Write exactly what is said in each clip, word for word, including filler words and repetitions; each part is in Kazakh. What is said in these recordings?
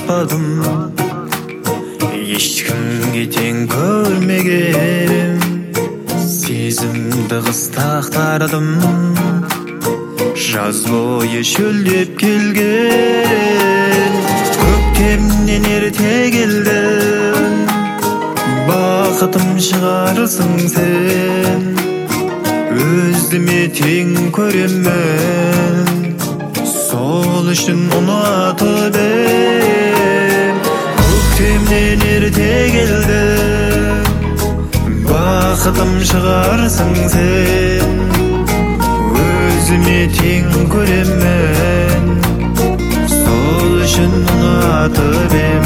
жатпадым, ешкімге тең көрмегем. Сезімді қыстақтардым, жаз бойы шөлдеп келген. Көктемнен ерте келдің, бақытым шығарсың сен. Өзіме тең көремін, сол үшін ұнатып ем. Көктемнен ерте келдің, бақытым шығарсың сен. Өзіме тең көремін, сол үшін ұнатып ем.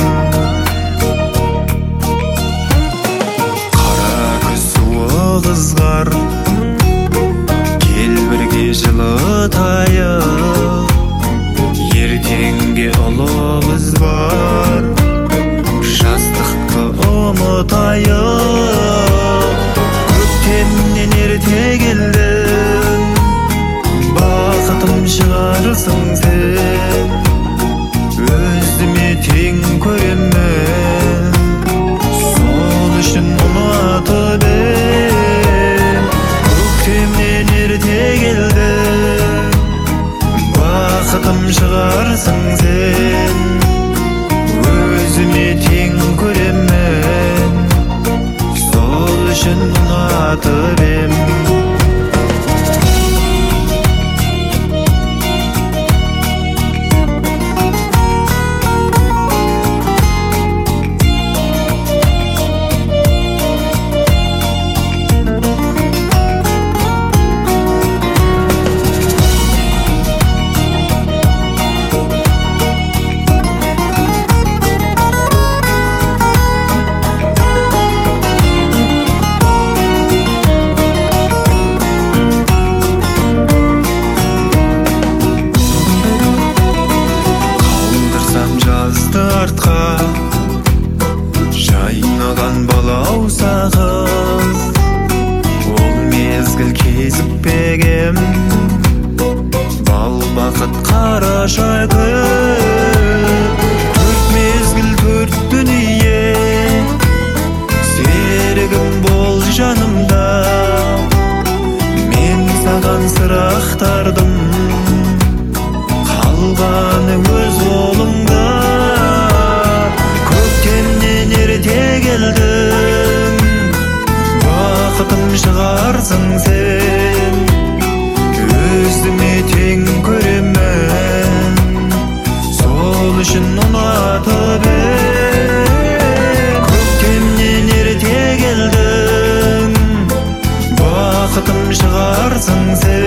Қара күз суық ызғар, кел бірге жылытайық. Ертеңге ұлы біз бар, жастықты ұмытайық. Көктемнен ерте келдің, бақытым шығарсың сен. Өзіме тең көремін, сол үшін ұнатып ем. Көктемнен ерте келдің, бақытым шығарсың сен. Өзіме тең көремін, сол үшін ұнатып ем. Жайнаған балау сағыз, ол мезгіл кезікпегем. Бал бақыт қарашай күн, төрт мезгіл төрт дүние. Серігім бол жанымда, мен саған сыр ақтардым. Қалғаны өз қолыңда. Келдің, бақытым шығарсың сен. Өзіме тең көремін, сол үшін ұнатып ем. Көктемнен ерте келдің, бақытым шығарсың сен.